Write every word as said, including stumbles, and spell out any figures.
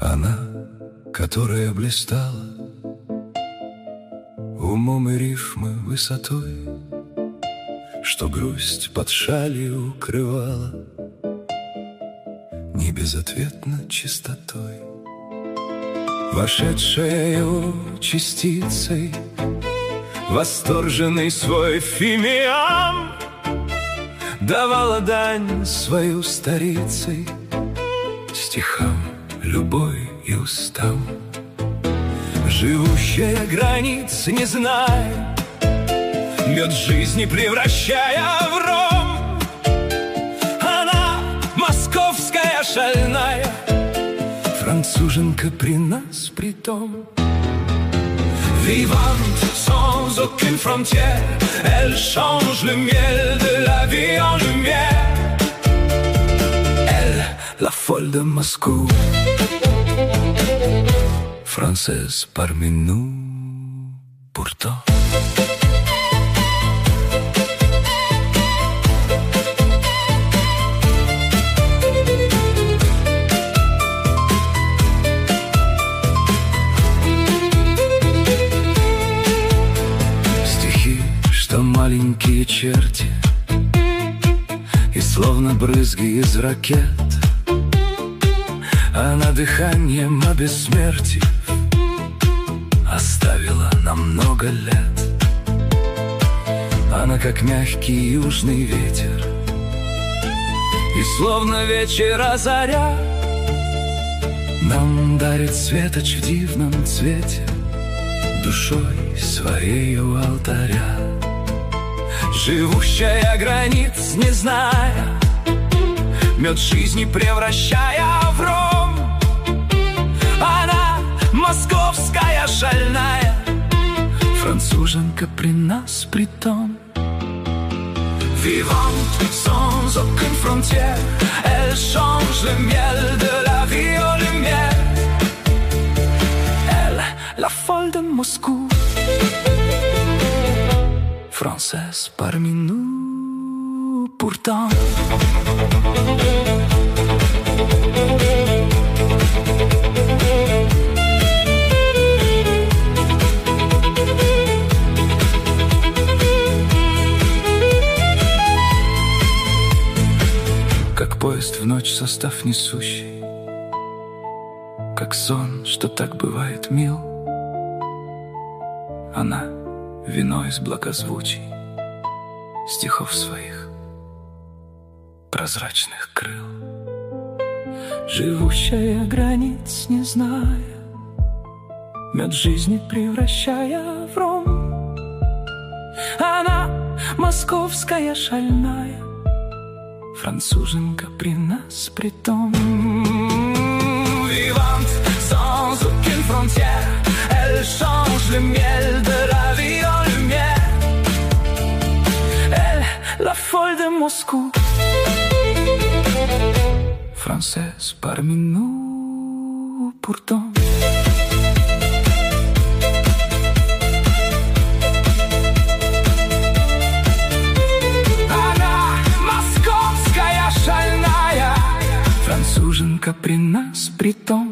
Она, которая блистала умом и рифмы высотой, что грусть под шалью укрывала не безответно чистотой. Вошедшая его частицей, восторженный свой фимиам, давала дань свою старицей стихам, любой и устам. Живущая границ не зная, мед жизни превращая в ром, она московская шальная, француженка при нас притом. Vivante sans aucune frontière, elle change le miel de la vie en lumière. Elle, la folle de Moscou, française parmi nous, pourtant. Маленькие черти и словно брызги из ракет, она дыханием обессмертив оставила на много лет. Она как мягкий южный ветер, и словно вечера заря нам дарит светоч в дивном цвете, душой своей у алтаря. Живущая границ не зная, мед жизни превращая в ром, она московская шальная, француженка при нас притом. Vivante sans aucune frontière, elle change le miel de la vie en lumière. Elle, la folle de Moscou, française parmi nous, pourtant. Как поезд в ночь состав несущий, как сон, что так бывает мил, она вино из благозвучий стихов своих прозрачных крыл. Живущая границ не зная, мед жизни превращая в ром, она московская шальная, француженка при нас притом. Vivante sans aucune frontière, elle change le miel de la vie en lumière. Elle, la folle de Moscou, française parmi nous, pourtant. Она московская шальная, француженка при нас притом.